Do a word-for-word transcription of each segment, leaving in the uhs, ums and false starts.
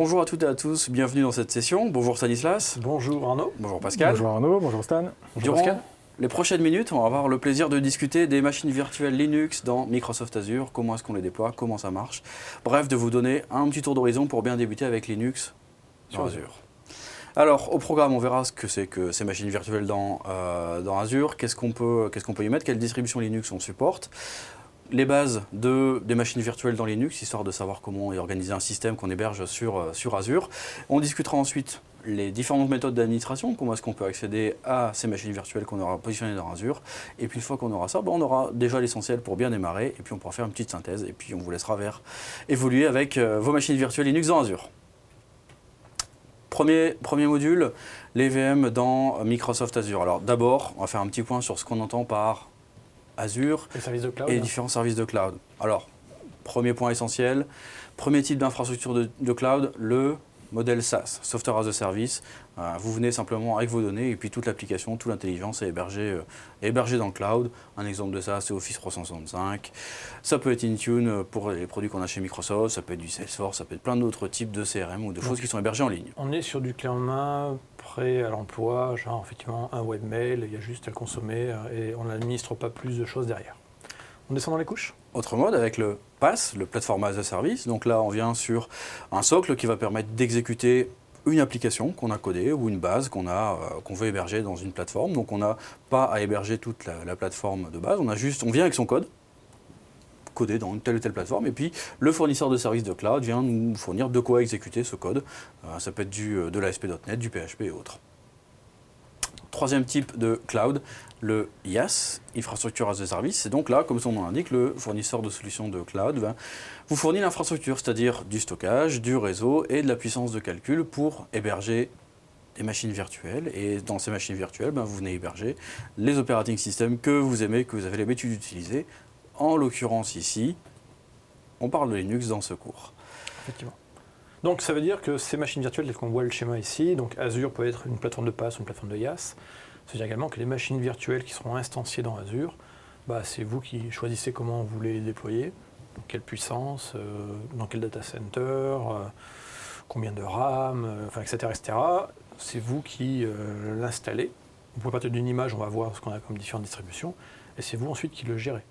Bonjour à toutes et à tous, bienvenue dans cette session. Bonjour Stanislas. Bonjour Arnaud. Bonjour Pascal. Bonjour Arnaud, bonjour Stan. Bonjour Durant Pascal. les prochaines minutes, on va avoir le plaisir de discuter des machines virtuelles Linux dans Microsoft Azure, comment est-ce qu'on les déploie, comment ça marche. Bref, de vous donner un petit tour d'horizon pour bien débuter avec Linux sur Azure. Alors, au programme, on verra ce que c'est que ces machines virtuelles dans, euh, dans Azure, qu'est-ce qu'on peut, qu'est-ce qu'on peut y mettre, quelle distribution Linux on supporte, les bases de, des machines virtuelles dans Linux, histoire de savoir comment organiser un système qu'on héberge sur, sur Azure. On discutera ensuite les différentes méthodes d'administration, comment est-ce qu'on peut accéder à ces machines virtuelles qu'on aura positionnées dans Azure. Et puis une fois qu'on aura ça, ben on aura déjà l'essentiel pour bien démarrer, et puis on pourra faire une petite synthèse, et puis on vous laissera vers évoluer avec euh, vos machines virtuelles Linux dans Azure. Premier, premier module, les V M dans Microsoft Azure. Alors d'abord, on va faire un petit point sur ce qu'on entend par Azure les services de cloud, et les hein. différents services de cloud. Alors, premier point essentiel, premier type d'infrastructure de, de cloud, le modèle SaaS, Software as a Service. Euh, vous venez simplement avec vos données et puis toute l'application, toute l'intelligence est hébergée, euh, est hébergée dans le cloud. Un exemple de ça, c'est Office trois cent soixante-cinq. Ça peut être Intune pour les produits qu'on a chez Microsoft, ça peut être du Salesforce, ça peut être plein d'autres types de C R M ou de Donc, choses qui sont hébergées en ligne. On est sur du clé en main, prêt à l'emploi, genre effectivement un webmail, il y a juste à le consommer et on n'administre pas plus de choses derrière. On descend dans les couches. Autre mode avec le PaaS, le Platform as a Service. Donc là, on vient sur un socle qui va permettre d'exécuter une application qu'on a codée ou une base qu'on a, euh, qu'on veut héberger dans une plateforme. Donc on n'a pas à héberger toute la, la plateforme de base. On a juste, on vient avec son code codé dans une telle ou telle plateforme. Et puis le fournisseur de services de cloud vient nous fournir de quoi exécuter ce code. Euh, ça peut être du, de l'A S P point net, du P H P et autres. Troisième type de cloud, le IaaS, Infrastructure as a Service. C'est donc là, comme son nom l'indique, le fournisseur de solutions de cloud va vous fournir l'infrastructure, c'est-à-dire du stockage, du réseau et de la puissance de calcul pour héberger des machines virtuelles. Et dans ces machines virtuelles, ben, vous venez héberger les operating systems que vous aimez, que vous avez l'habitude d'utiliser. En l'occurrence ici, on parle de Linux dans ce cours. Effectivement. Donc ça veut dire que ces machines virtuelles, telles qu'on voit le schéma ici, donc Azure peut être une plateforme de PaaS ou une plateforme de IaaS. Ça veut dire également que les machines virtuelles qui seront instanciées dans Azure, bah, c'est vous qui choisissez comment vous voulez les déployer, dans quelle puissance, euh, dans quel data center, euh, combien de RAM, euh, enfin, et cetera, et cetera. C'est vous qui euh, l'installez. Vous pouvez partir d'une image, on va voir ce qu'on a comme différentes distributions, et c'est vous ensuite qui le gérez.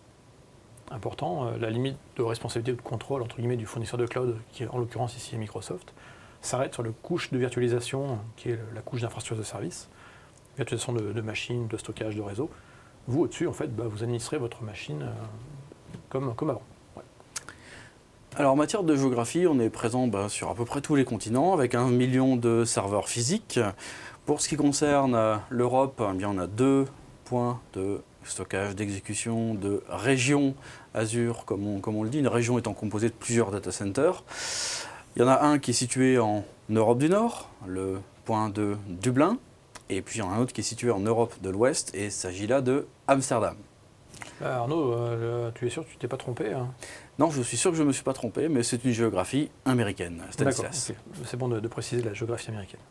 Important, euh, la limite de responsabilité ou de contrôle entre guillemets du fournisseur de cloud, qui en l'occurrence ici est Microsoft, s'arrête sur la couche de virtualisation, qui est la couche d'infrastructure de service, virtualisation de, de machines, de stockage, de réseau. Vous, au-dessus, en fait, bah, vous administrez votre machine euh, comme, comme avant. Ouais. Alors en matière de géographie, on est présent bah, sur à peu près tous les continents, avec un million de serveurs physiques. Pour ce qui concerne euh, l'Europe, eh bien, on a deux points de stockage, d'exécution, de région Azure, comme on, comme on le dit, une région étant composée de plusieurs data centers. Il y en a un qui est situé en Europe du Nord, le point de Dublin, et puis il y en a un autre qui est situé en Europe de l'Ouest, et il s'agit là de Amsterdam. Bah, Arnaud, euh, tu es sûr que tu t'es pas trompé, hein? Non, je suis sûr que je ne me suis pas trompé, mais c'est une géographie américaine, Stanislas. D'accord, okay. C'est bon de, de préciser la géographie américaine.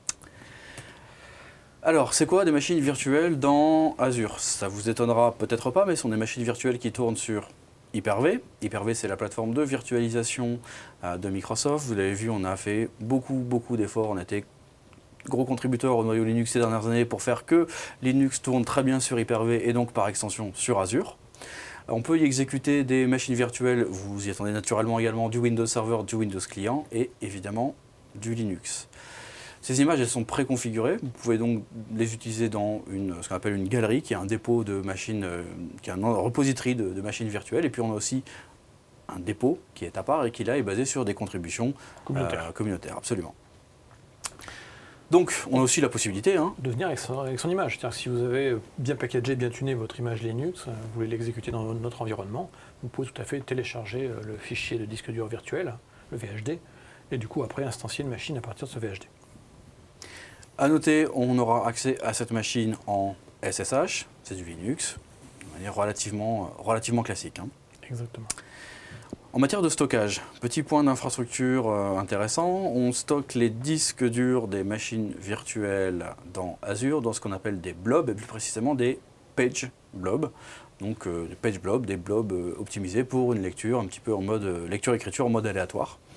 Alors, c'est quoi des machines virtuelles dans Azure? Ça vous étonnera peut-être pas, mais ce sont des machines virtuelles qui tournent sur Hyper-V. Hyper-V, c'est la plateforme de virtualisation euh, de Microsoft. Vous l'avez vu, on a fait beaucoup, beaucoup d'efforts. On a été gros contributeurs au noyau Linux ces dernières années pour faire que Linux tourne très bien sur Hyper-V et donc par extension sur Azure. On peut y exécuter des machines virtuelles, vous y attendez naturellement également du Windows Server, du Windows Client et évidemment du Linux. Ces images, elles sont préconfigurées. Vous pouvez donc les utiliser dans une, ce qu'on appelle une galerie, qui est un dépôt de machines, euh, qui est un repository de, de machines virtuelles. Et puis on a aussi un dépôt qui est à part et qui là est basé sur des contributions communautaires. Euh, communautaires, absolument. Donc on a aussi la possibilité, hein, de venir avec son, avec son image. C'est-à-dire que si vous avez bien packagé, bien tuné votre image Linux, vous voulez l'exécuter dans notre environnement, vous pouvez tout à fait télécharger le fichier de disque dur virtuel, le V H D, et du coup après instancier une machine à partir de ce V H D. À noter, on aura accès à cette machine en S S H, c'est du Linux, de manière relativement, relativement classique. Hein. Exactement. En matière de stockage, petit point d'infrastructure euh, intéressant, on stocke les disques durs des machines virtuelles dans Azure, dans ce qu'on appelle des blobs, et plus précisément des page blobs. Donc euh, des page blobs, des blobs euh, optimisés pour une lecture, un petit peu en mode euh, lecture-écriture en mode aléatoire.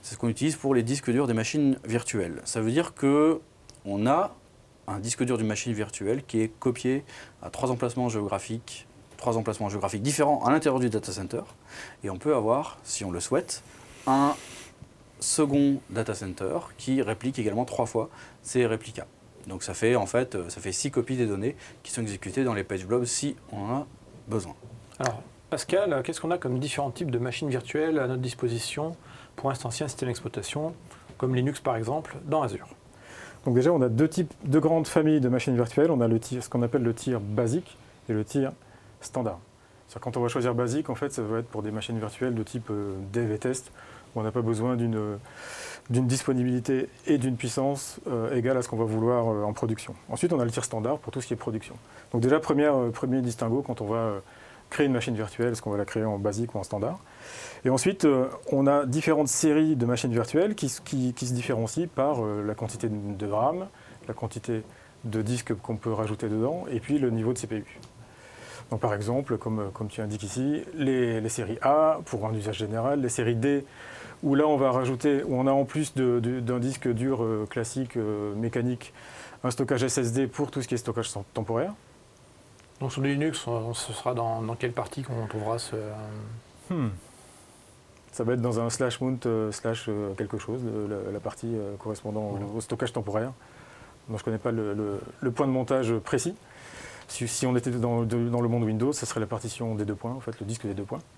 c'est ce qu'on utilise pour les disques durs des machines virtuelles. Ça veut dire qu'on a un disque dur d'une machine virtuelle qui est copié à trois emplacements géographiques, trois emplacements géographiques différents à l'intérieur du data center. Et on peut avoir, si on le souhaite, un second data center qui réplique également trois fois ces réplicas. Donc ça fait en fait ça fait six copies des données qui sont exécutées dans les page blobs si on en a besoin. Alors Pascal, qu'est-ce qu'on a comme différents types de machines virtuelles à notre disposition pour instancier un système d'exploitation, comme Linux par exemple, dans Azure? Donc déjà, on a deux types, deux grandes familles de machines virtuelles. On a le tier, ce qu'on appelle le tier basique et le tier standard. C'est-à-dire quand on va choisir basique, en fait, ça va être pour des machines virtuelles de type euh, dev et test, où on n'a pas besoin d'une euh, d'une disponibilité et d'une puissance euh, égale à ce qu'on va vouloir euh, en production. Ensuite, on a le tier standard pour tout ce qui est production. Donc déjà, première, euh, premier distinguo quand on va euh, créer une machine virtuelle, est-ce qu'on va la créer en basique ou en standard. Et ensuite, euh, on a différentes séries de machines virtuelles qui, qui, qui se différencient par euh, la quantité de RAM, la quantité de disques qu'on peut rajouter dedans, et puis le niveau de C P U. Donc par exemple, comme, comme tu indiques ici, les, les séries A pour un usage général, les séries D, où là on va rajouter, où on a en plus de, de, d'un disque dur euh, classique, euh, mécanique, un stockage S S D pour tout ce qui est stockage temporaire. Donc sur du Linux, on, ce sera dans, dans quelle partie qu'on trouvera ce... Hmm. Ça va être dans un slash mount euh, slash euh, quelque chose, de, la, la partie euh, correspondant voilà. au, au stockage temporaire. Donc je ne connais pas le, le, le point de montage précis. Si, si on était dans, de, dans le monde Windows, ça serait la partition des deux points, en fait, le disque des deux points.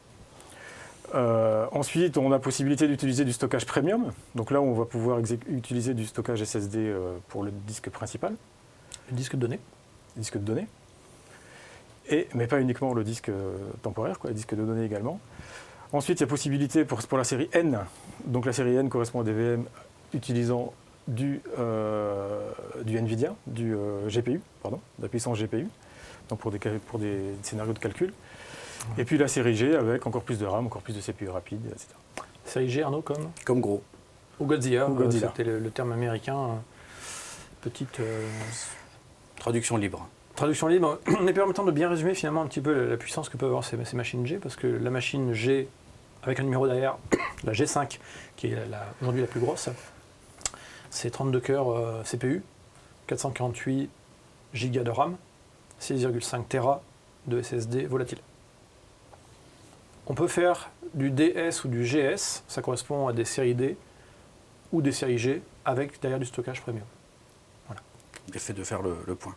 Euh, ensuite, on a possibilité d'utiliser du stockage premium. Donc là, on va pouvoir utiliser du stockage S S D euh, pour le disque principal. Le disque de données. Le disque de données. Et, mais pas uniquement le disque euh, temporaire, quoi, le disque de données également. Ensuite, il y a possibilité pour, pour la série N. Donc la série N correspond à des V M utilisant du, euh, du NVIDIA, du euh, G P U, pardon, de la puissance G P U, donc pour des, pour des scénarios de calcul. Ouais. Et puis la série G avec encore plus de RAM, encore plus de C P U rapide, et cetera. Série G, Arnaud, comme Comme gros. Ou Godzilla, Ou Godzilla. Euh, c'était le, le terme américain. Euh, petite... Euh... Traduction libre. Traduction libre, mais permettant de bien résumer finalement un petit peu la, la puissance que peuvent avoir ces, ces machines G, parce que la machine G, avec un numéro derrière, la G cinq, qui est la, la, aujourd'hui la plus grosse, c'est trente-deux cœurs euh, C P U, quatre cent quarante-huit gigas de RAM, six virgule cinq téra de S S D volatile. On peut faire du D S ou du G S, ça correspond à des séries D ou des séries G, avec derrière du stockage premium. Voilà. L'effet de faire le, le point.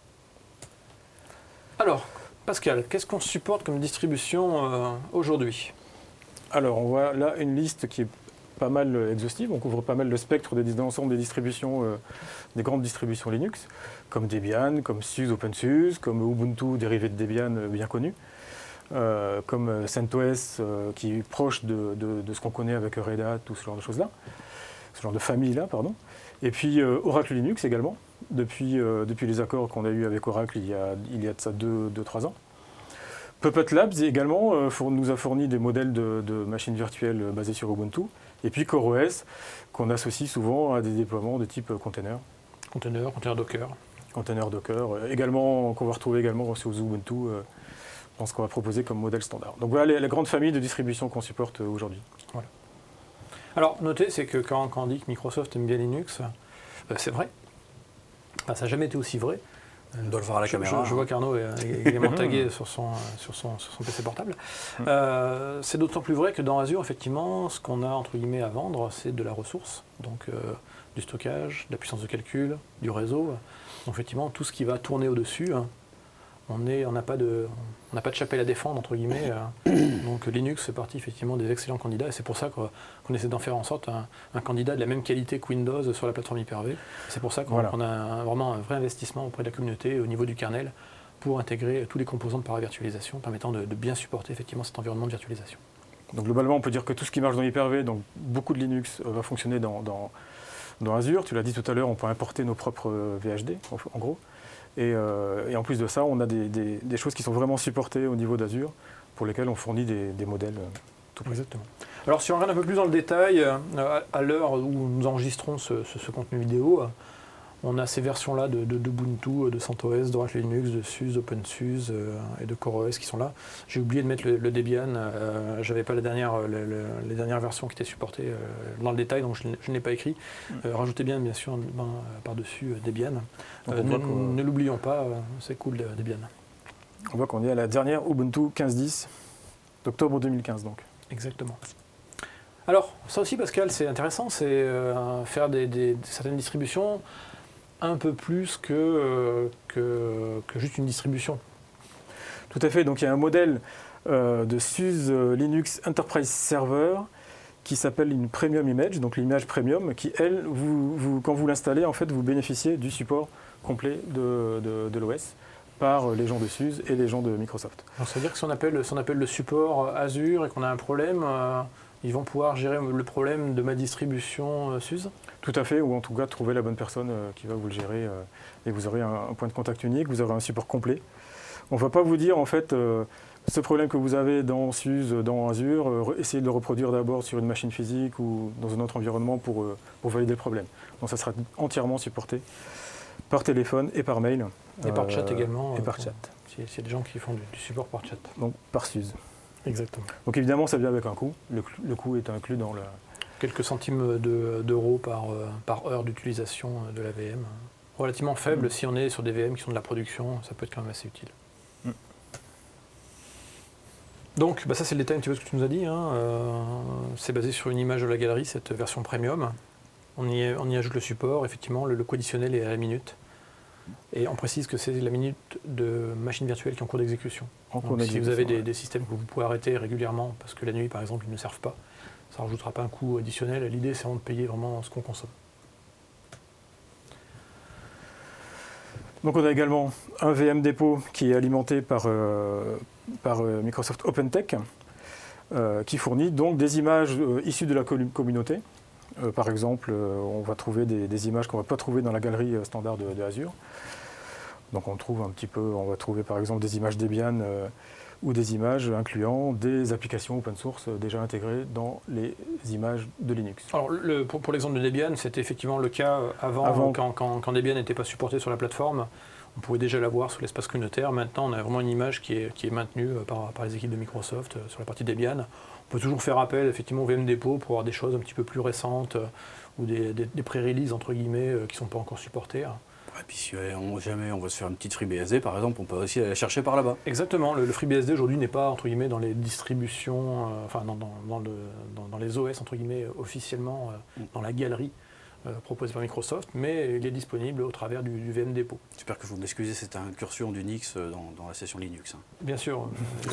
Alors, Pascal, qu'est-ce qu'on supporte comme distribution euh, aujourd'hui ? Alors, on voit là une liste qui est pas mal exhaustive. On couvre pas mal le spectre des, de l'ensemble des distributions, euh, des grandes distributions Linux, comme Debian, comme SUSE, OpenSUSE, comme Ubuntu, dérivé de Debian, euh, bien connu, euh, comme CentOS, euh, qui est proche de, de, de ce qu'on connaît avec Red Hat, tout ce genre de choses-là, ce genre de famille-là, pardon. Et puis euh, Oracle Linux également, depuis, euh, depuis les accords qu'on a eus avec Oracle il y a, il y a de ça deux trois ans. Puppet Labs également euh, pour, nous a fourni des modèles de, de machines virtuelles basées sur Ubuntu. Et puis CoreOS, qu'on associe souvent à des déploiements de type container. Container, container Docker. Container Docker, euh, également, qu'on va retrouver également sur Ubuntu euh, dans ce qu'on va proposer comme modèle standard. Donc voilà les, la grande famille de distributions qu'on supporte euh, aujourd'hui. Voilà. Alors, notez, c'est que quand, quand on dit que Microsoft aime bien Linux, euh, c'est vrai. Enfin, ça n'a jamais été aussi vrai. On doit le voir à la je, caméra. Je, je vois qu'Arnaud est également tagué sur son, sur, son, sur son P C portable. Euh, c'est d'autant plus vrai que dans Azure, effectivement, ce qu'on a entre guillemets à vendre, c'est de la ressource, donc euh, du stockage, de la puissance de calcul, du réseau. Donc effectivement, tout ce qui va tourner au-dessus, hein, on n'a pas de, on n'a pas de chapelle à défendre, entre guillemets. Euh, donc Linux fait partie effectivement des excellents candidats, et c'est pour ça qu'on, qu'on essaie d'en faire en sorte un, un candidat de la même qualité que Windows sur la plateforme Hyper-V. C'est pour ça qu'on, voilà. qu'on a un, vraiment un vrai investissement auprès de la communauté au niveau du kernel pour intégrer tous les composants de paravirtualisation permettant de, de bien supporter effectivement cet environnement de virtualisation. Donc globalement, on peut dire que tout ce qui marche dans Hyper-V, donc beaucoup de Linux euh, va fonctionner dans, dans, dans Azure. Tu l'as dit tout à l'heure, on peut importer nos propres V H D, en, en gros. Et, euh, et en plus de ça, on a des, des, des choses qui sont vraiment supportées au niveau d'Azure, pour lesquelles on fournit des, des modèles euh, tout près. Exactement. Alors si on regarde un peu plus dans le détail, euh, à, à l'heure où nous enregistrons ce, ce, ce contenu vidéo, on a ces versions-là de, de, d'Ubuntu, de CentOS, d'Oracle Linux, de SUSE, d'OpenSUSE euh, et de CoreOS qui sont là. J'ai oublié de mettre le, le Debian, euh, j'avais pas la dernière, le, le, les dernières versions qui étaient supportées euh, dans le détail, donc je, je ne l'ai pas écrit. Euh, rajoutez bien, bien sûr, ben, par-dessus euh, Debian. Euh, ne, ne l'oublions pas, euh, c'est cool Debian. On voit qu'on est à la dernière Ubuntu quinze point dix d'octobre deux mille quinze donc. Exactement. Alors, ça aussi, Pascal, c'est intéressant, c'est euh, faire des, des, certaines distributions un peu plus que, euh, que, que juste une distribution. Tout à fait, donc il y a un modèle euh, de SUSE Linux Enterprise Server qui s'appelle une Premium Image, donc l'image Premium, qui, elle, vous, vous, quand vous l'installez, en fait, vous bénéficiez du support complet de, de, de l'O S par les gens de SUSE et les gens de Microsoft. Alors, ça veut dire que si on appelle, si on appelle le support Azure et qu'on a un problème, euh, ils vont pouvoir gérer le problème de ma distribution euh, SUSE ? Tout à fait, ou en tout cas trouver la bonne personne euh, qui va vous le gérer euh, et vous aurez un, un point de contact unique, vous aurez un support complet. On ne va pas vous dire en fait euh, ce problème que vous avez dans SUSE, dans Azure, euh, essayez de le reproduire d'abord sur une machine physique ou dans un autre environnement pour, euh, pour valider le problème. Donc ça sera entièrement supporté par téléphone et par mail. Et par euh, chat également. Et euh, par chat. S'il y a des gens qui font du, du support par chat. Donc par SUSE. Exactement. Donc évidemment ça vient avec un coût. Le, le coût est inclus dans le... Quelques centimes de, d'euros par, euh, par heure d'utilisation de la V M. Relativement faible, mmh. si on est sur des V M qui sont de la production, ça peut être quand même assez utile. Mmh. Donc bah ça c'est le détail un petit peu de ce que tu nous as dit. Hein. Euh, c'est basé sur une image de la galerie, cette version premium. On y, on y ajoute le support, effectivement, le, le coût additionnel est à la minute. Et on précise que c'est la minute de machines virtuelles qui est en cours d'exécution. En cours d'exécution, si vous avez des, des systèmes que vous pouvez arrêter régulièrement, parce que la nuit par exemple ils ne servent pas, ça ne rajoutera pas un coût additionnel. L'idée, c'est vraiment de payer vraiment ce qu'on consomme. Donc on a également un V M dépôt qui est alimenté par, euh, par euh, Microsoft OpenTech, euh, qui fournit donc des images euh, issues de la communauté. Euh, par exemple, euh, on va trouver des, des images qu'on ne va pas trouver dans la galerie standard de, de Azure. Donc on trouve un petit peu, on va trouver par exemple des images Debian euh, ou des images incluant des applications open source déjà intégrées dans les images de Linux. Alors le, pour, pour l'exemple de Debian, c'était effectivement le cas avant, avant quand, quand, quand Debian n'était pas supporté sur la plateforme. On pouvait déjà l'avoir sur l'espace communautaire. Maintenant, on a vraiment une image qui est, qui est maintenue par, par les équipes de Microsoft sur la partie Debian. On peut toujours faire appel effectivement au V M dépôt pour avoir des choses un petit peu plus récentes ou des, des, des pré-releases entre guillemets qui ne sont pas encore supportées. Et puis si on, jamais on veut se faire une petite FreeBSD par exemple, on peut aussi aller la chercher par là-bas. Exactement, le, le FreeBSD aujourd'hui n'est pas entre guillemets dans les distributions, euh, enfin dans, dans, dans, le, dans, dans les O S entre guillemets officiellement euh, dans la galerie euh, proposée par Microsoft, mais il est disponible au travers du, du V M dépôt. J'espère que vous m'excusez cette incursion d'Unix dans, dans la session Linux. Hein. Bien sûr.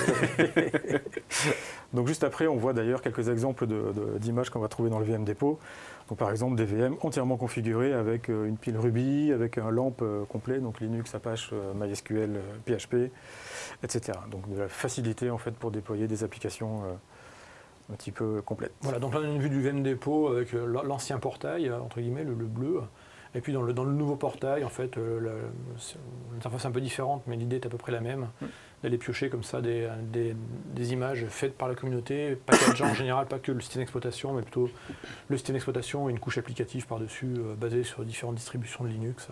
Donc juste après, on voit d'ailleurs quelques exemples de, de, d'images qu'on va trouver dans le V M dépôt. Donc, par exemple, des V M entièrement configurés avec une pile Ruby, avec un LAMP complet, donc Linux, Apache, MySQL, P H P, et cetera. Donc de la facilité en fait pour déployer des applications un petit peu complètes. Voilà, donc là on a une vue du V M dépôt avec l'ancien portail, entre guillemets, le, le bleu. Et puis dans le, dans le nouveau portail, en fait, l'interface est un peu différente, mais l'idée est à peu près la même. Mmh. D'aller piocher comme ça des, des, des images faites par la communauté, packagées en général, pas que le système d'exploitation, mais plutôt le système d'exploitation et une couche applicative par-dessus, euh, basée sur différentes distributions de Linux.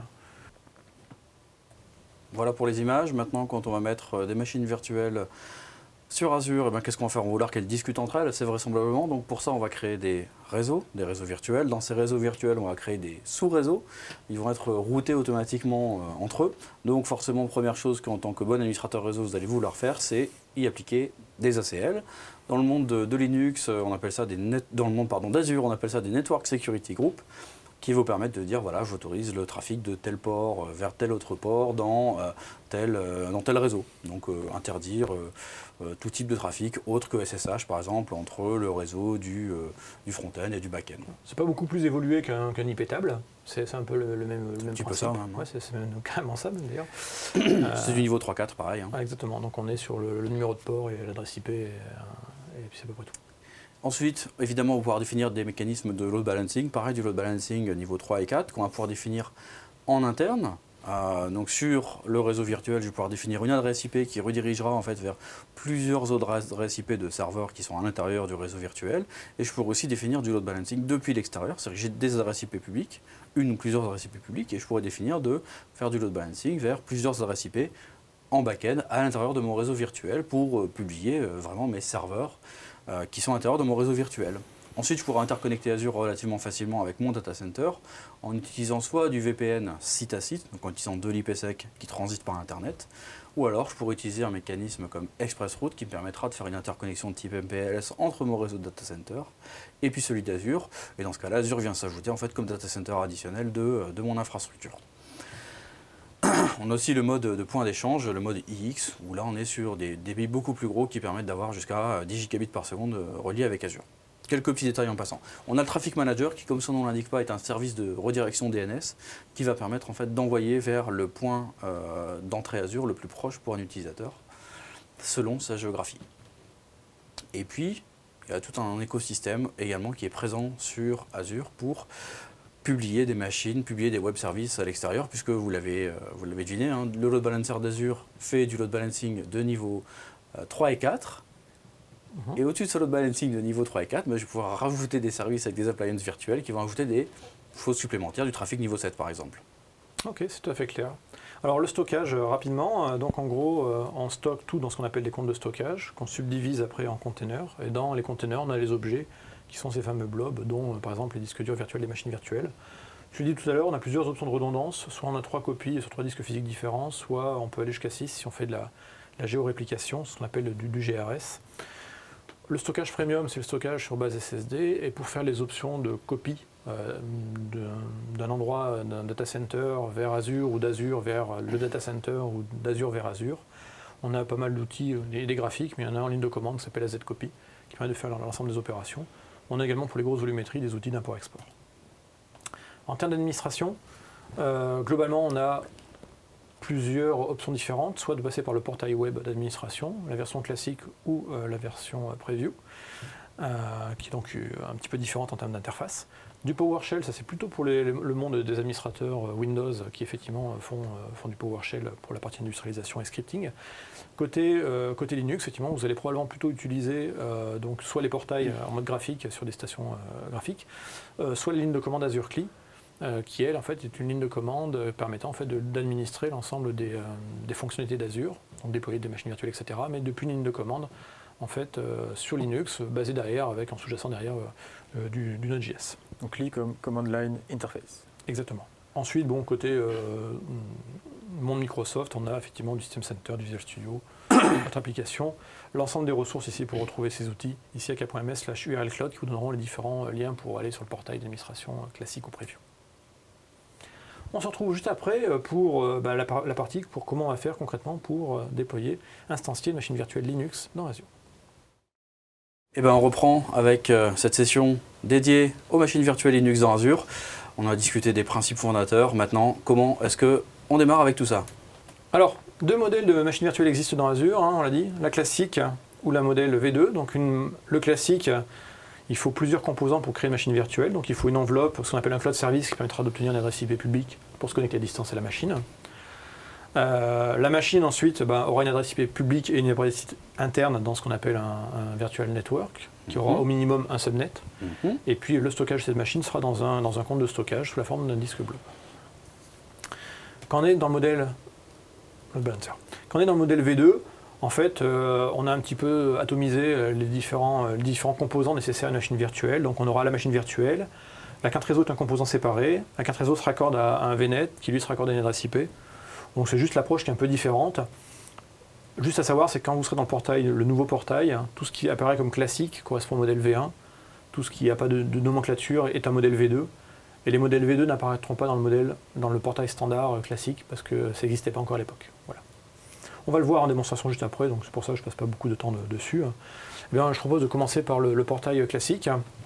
Voilà pour les images. Maintenant, quand on va mettre des machines virtuelles sur Azure, eh bien, qu'est-ce qu'on va faire ? On va vouloir qu'elles discutent entre elles, c'est vraisemblablement. Donc pour ça, on va créer des réseaux, des réseaux virtuels. Dans ces réseaux virtuels, on va créer des sous-réseaux. Ils vont être routés automatiquement euh, entre eux. Donc forcément, première chose qu'en tant que bon administrateur réseau, vous allez vouloir faire, c'est y appliquer des A C L. Dans le monde de, de Linux, on appelle ça des net, dans le monde pardon, d'Azure, on appelle ça des Network Security Group, qui vous permettent de dire, voilà, j'autorise le trafic de tel port vers tel autre port dans, euh, tel, euh, dans tel réseau. Donc euh, interdire euh, euh, tout type de trafic autre que S S H, par exemple, entre le réseau du, euh, du front-end et du back-end. C'est pas beaucoup plus évolué qu'un, qu'un I P table, c'est, c'est un peu le, le même, le même principe. Ça, même, ouais, c'est, c'est même carrément ça, même, d'ailleurs. C'est du niveau trois quatre, pareil. Hein. Ah, exactement, donc on est sur le, le numéro de port et l'adresse I P, et, et puis c'est à peu près tout. Ensuite, évidemment, on va pouvoir définir des mécanismes de load balancing, pareil du load balancing niveau trois et quatre, qu'on va pouvoir définir en interne, Euh, donc sur le réseau virtuel, je vais pouvoir définir une adresse I P qui redirigera en fait vers plusieurs autres adresses I P de serveurs qui sont à l'intérieur du réseau virtuel. Et je pourrais aussi définir du load balancing depuis l'extérieur, c'est-à-dire que j'ai des adresses I P publiques, une ou plusieurs adresses I P publiques, et je pourrais définir de faire du load balancing vers plusieurs adresses I P en back-end à l'intérieur de mon réseau virtuel pour euh, publier euh, vraiment mes serveurs euh, qui sont à l'intérieur de mon réseau virtuel. Ensuite, je pourrais interconnecter Azure relativement facilement avec mon data center en utilisant soit du V P N site à site, donc en utilisant de l'I P sec qui transite par Internet, ou alors je pourrais utiliser un mécanisme comme ExpressRoute qui me permettra de faire une interconnexion de type M P L S entre mon réseau de data center et puis celui d'Azure. Et dans ce cas-là, Azure vient s'ajouter en fait comme data center additionnel de, de mon infrastructure. On a aussi le mode de point d'échange, le mode I X, où là on est sur des débits beaucoup plus gros qui permettent d'avoir jusqu'à dix gigabits par seconde reliés avec Azure. Quelques petits détails en passant. On a le Traffic Manager qui, comme son nom l'indique pas, est un service de redirection D N S qui va permettre en fait d'envoyer vers le point euh, d'entrée Azure le plus proche pour un utilisateur selon sa géographie. Et puis, il y a tout un écosystème également qui est présent sur Azure pour publier des machines, publier des web services à l'extérieur, puisque vous l'avez euh, vous l'avez deviné, hein, le load balancer d'Azure fait du load balancing de niveau euh, trois et quatre. Mmh. Et au-dessus de ce load balancing de niveau trois et quatre, bah, je vais pouvoir rajouter des services avec des appliances virtuelles qui vont ajouter des choses supplémentaires, du trafic niveau sept par exemple. Ok, c'est tout à fait clair. Alors le stockage, euh, rapidement, euh, donc en gros, euh, on stocke tout dans ce qu'on appelle des comptes de stockage, qu'on subdivise après en containers. Et dans les containers, on a les objets qui sont ces fameux blobs, dont euh, par exemple les disques durs virtuels, les machines virtuelles. Je l'ai dit tout à l'heure, on a plusieurs options de redondance. Soit on a trois copies sur trois disques physiques différents, soit on peut aller jusqu'à six si on fait de la, la géoréplication, ce qu'on appelle du, du G R S. Le stockage premium, c'est le stockage sur base S S D, et pour faire les options de copie euh, d'un endroit, d'un data center vers Azure, ou d'Azure vers le data center, ou d'Azure vers Azure, on a pas mal d'outils et des graphiques, mais il y en a un en ligne de commande qui s'appelle A Z Copy, qui permet de faire l'ensemble des opérations. On a également pour les grosses volumétries des outils d'import-export. En termes d'administration, euh, globalement, on a plusieurs options différentes, soit de passer par le portail web d'administration, la version classique ou euh, la version euh, preview, euh, qui est donc euh, un petit peu différente en termes d'interface. Du PowerShell, ça c'est plutôt pour les, le monde des administrateurs euh, Windows qui effectivement font, euh, font du PowerShell pour la partie industrialisation et scripting. Côté, euh, côté Linux, effectivement, vous allez probablement plutôt utiliser euh, donc soit les portails en mode graphique sur des stations euh, graphiques, euh, soit les lignes de commande Azure C L I, Euh, qui elle en fait est une ligne de commande euh, permettant en fait de, d'administrer l'ensemble des, euh, des fonctionnalités d'Azure, donc déployer des machines virtuelles, et cetera. Mais depuis une ligne de commande en fait euh, sur Linux, basée derrière avec en sous-jacent derrière euh, du, du Node.js. Donc C L I comme Command Line Interface. Exactement. Ensuite, bon côté euh, monde Microsoft, on a effectivement du System Center, du Visual Studio, notre application, l'ensemble des ressources ici pour retrouver ces outils, ici à k point m s slash U R L cloud qui vous donneront les différents liens pour aller sur le portail d'administration classique ou preview. On se retrouve juste après pour euh, bah, la, par- la partie pour comment on va faire concrètement pour euh, déployer, instancier une machine virtuelle Linux dans Azure. Et ben on reprend avec euh, cette session dédiée aux machines virtuelles Linux dans Azure. On a discuté des principes fondateurs. Maintenant, comment est-ce qu'on démarre avec tout ça? Alors, deux modèles de machines virtuelles existent dans Azure, hein, on l'a dit, la classique ou la modèle V deux. Donc une, le classique, il faut plusieurs composants pour créer une machine virtuelle. Donc il faut une enveloppe, ce qu'on appelle un cloud service, qui permettra d'obtenir une adresse I P publique pour se connecter à distance à la machine. Euh, la machine ensuite bah, aura une adresse I P publique et une adresse interne dans ce qu'on appelle un, un virtual network, qui aura mm-hmm. au minimum un subnet. Mm-hmm. Et puis le stockage de cette machine sera dans un, dans un compte de stockage sous la forme d'un disque blob. Quand on est dans le modèle, le balancer. Quand on est dans le modèle V deux, en fait, euh, on a un petit peu atomisé les différents, les différents composants nécessaires à une machine virtuelle. Donc on aura la machine virtuelle, la carte réseau est un composant séparé, la carte réseau se raccorde à, à un V net qui lui se raccorde à une adresse I P. Donc c'est juste l'approche qui est un peu différente. Juste à savoir, c'est que quand vous serez dans le portail, le nouveau portail, tout ce qui apparaît comme classique correspond au modèle V un, tout ce qui n'a pas de, de nomenclature est un modèle V deux, et les modèles V deux n'apparaîtront pas dans le, modèle, dans le portail standard classique parce que ça n'existait pas encore à l'époque. Voilà. On va le voir en démonstration juste après, donc c'est pour ça que je ne passe pas beaucoup de temps de, dessus. Eh bien, je propose de commencer par le, le portail classique.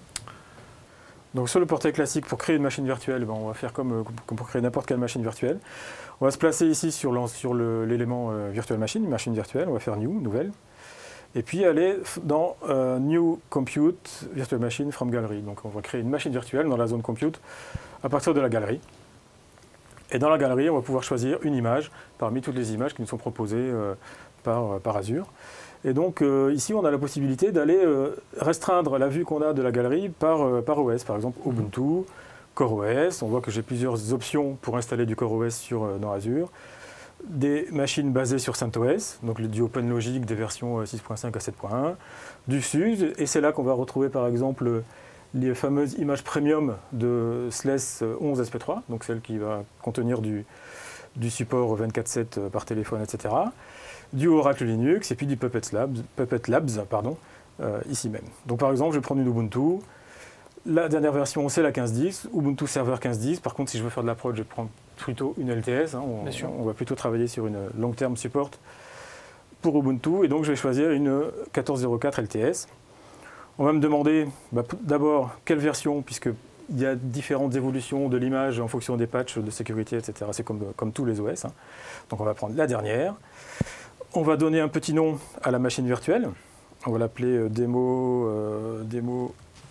Donc sur le portail classique, pour créer une machine virtuelle, ben, on va faire comme, comme pour créer n'importe quelle machine virtuelle. On va se placer ici sur, le, sur le, l'élément euh, virtual machine, une machine virtuelle, on va faire New, nouvelle. Et puis aller dans euh, New Compute Virtual Machine from Gallery. Donc on va créer une machine virtuelle dans la zone Compute à partir de la galerie. Et dans la galerie, on va pouvoir choisir une image parmi toutes les images qui nous sont proposées euh, par, par Azure. Et donc euh, ici, on a la possibilité d'aller euh, restreindre la vue qu'on a de la galerie par, euh, par O S, par exemple Ubuntu, CoreOS. On voit que j'ai plusieurs options pour installer du CoreOS sur, euh, dans Azure. Des machines basées sur CentOS, donc du OpenLogic des versions six point cinq à sept point un, du S U S, et c'est là qu'on va retrouver par exemple les fameuses images premium de S L E S onze S P trois, donc celle qui va contenir du, du support vingt-quatre sept par téléphone, et cetera, du Oracle Linux, et puis du Puppet Labs, Puppet Labs pardon, euh, ici même. Donc par exemple, je vais prendre une Ubuntu. La dernière version, c'est la quinze dix, Ubuntu Server quinze dix. Par contre, si je veux faire de la prod, je vais prendre plutôt une L T S. Hein. On, on va plutôt travailler sur une long-term support pour Ubuntu. Et donc, je vais choisir une quatorze zéro quatre L T S. On va me demander bah, d'abord quelle version, puisqu'il y a différentes évolutions de l'image en fonction des patchs de sécurité, et cetera. C'est comme, comme tous les O S. Hein. Donc, on va prendre la dernière. On va donner un petit nom à la machine virtuelle. On va l'appeler euh, démo, euh, démo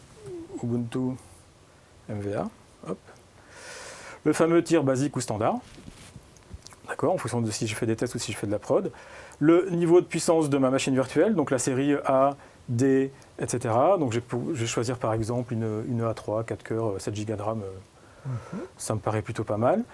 Ubuntu M V A. Hop. Le fameux tir basique ou standard. D'accord, en fonction de si je fais des tests ou si je fais de la prod. Le niveau de puissance de ma machine virtuelle, donc la série A, D, et cetera. Donc je vais choisir par exemple une, une A trois, quatre cœurs, sept giga de RAM. Mm-hmm. Ça me paraît plutôt pas mal.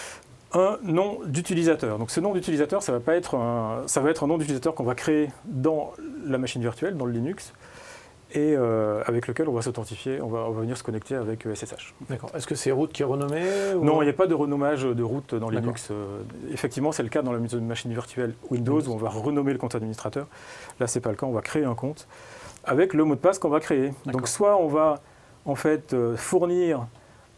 Un nom d'utilisateur. Donc ce nom d'utilisateur, ça va pas être un, ça va être un nom d'utilisateur qu'on va créer dans la machine virtuelle, dans le Linux, et euh, avec lequel on va s'authentifier, on va, on va venir se connecter avec S S H. D'accord. Est-ce que c'est route qui est renommée ou... Non, il n'y a pas de renommage de route dans Linux. Euh, effectivement, c'est le cas dans la machine virtuelle Windows, Windows où on va renommer le compte administrateur. Là, c'est pas le cas, on va créer un compte avec le mot de passe qu'on va créer. Donc soit on va en fait euh, fournir